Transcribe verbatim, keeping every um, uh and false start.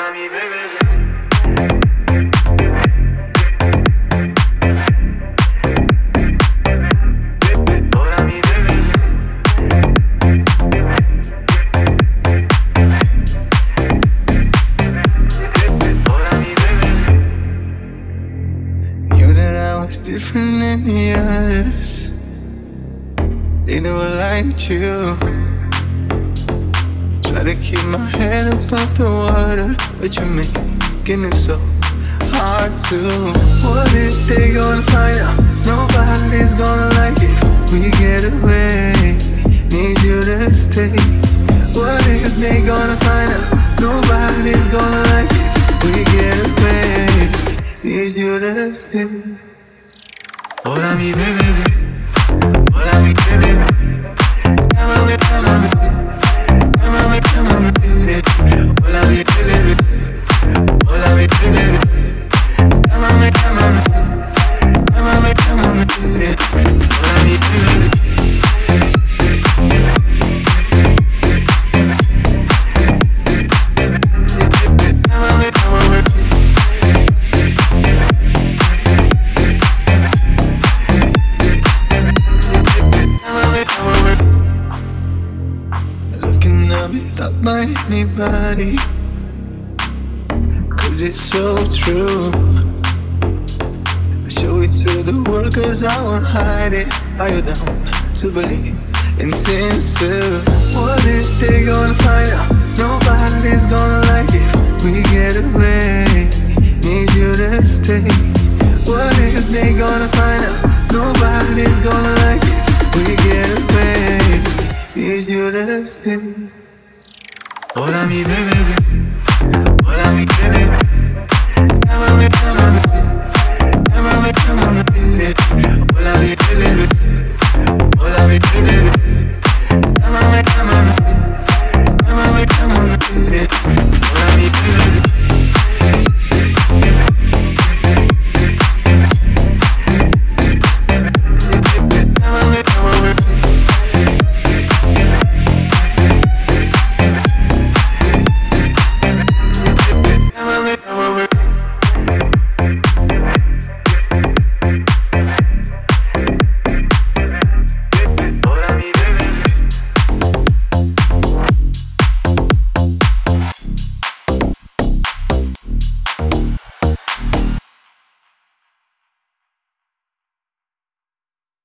Hola mi bebé. Hola mi bebé. Hola mi bebé. Knew that I was different than the others. They never liked you. Try to keep my head above the water, but you're making it so hard to. What if they gonna find out? Nobody's gonna like it. We get away. Need you to stay. What if they gonna find out? Nobody's gonna like it. We get away. Need you to stay. Hola mi bebé. Hola mi bebé. Llámame, llámame. Llámame, llámame. Hola mi bebé. Hola mi bebé. Llámame, llámame. Llámame, llámame. Hola mi bebé. Llámame, llámame. Looking at me, stopped by anybody. Cause it's so true. I show it to the world cause I won't hide it. Are you down to believe in sincere? What if they gonna find out? Nobody's gonna like it. We get away. Need you to stay. What if they gonna find out? Nobody's gonna like it. We get away. Need you to stay. Hola mi bebé.